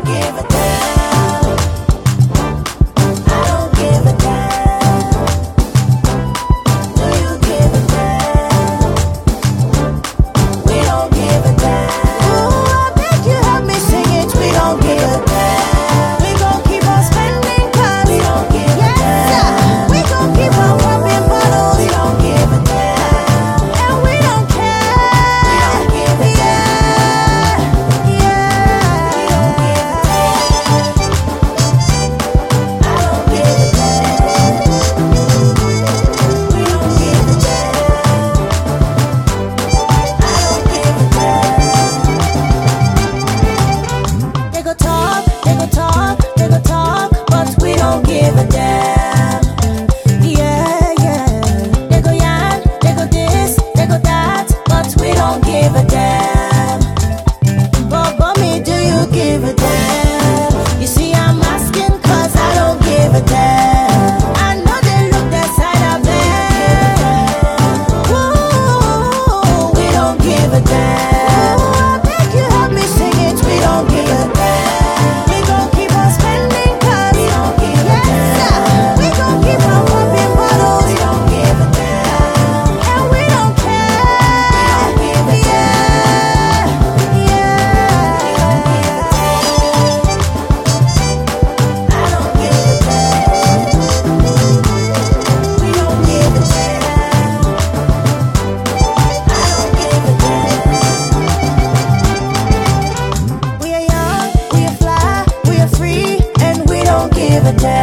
don't give a damn. I don't give a damn. Do you give a damn? We don't give a damn. Ooh, I beg you help me sing it. We don't give a damn. We gon' keep on spending 'cause we don't give a damn. We gon' keep on popping bottles. We don't give a damn. And we don't care. We don't give a damn. Yeah. We don't give a damn. I don't give a damn. We don't give a damn. I don't give a damn. They go talk, they go talk, they go talk, but we don't give a damn. Yeah, yeah. They go yan, they go this, they go that, but we don't give a damn. But me, do you give a damn? You see, I'm asking 'cause I don't give a damn. I know they look that side of them. Ooh, we don't give a damn. Ooh, I beg you help me sing it. We don't give a damn. We gon' keep on spending 'cause we don't give a damn. We gon' keep on popping bottles. We don't give a damn. And we don't care. We don't give a damn. Yeah, we don't give a damn. I don't give a damn. We don't give a damn. I don't give a damn. We are young, we are fly, we are free, and we don't give a damn.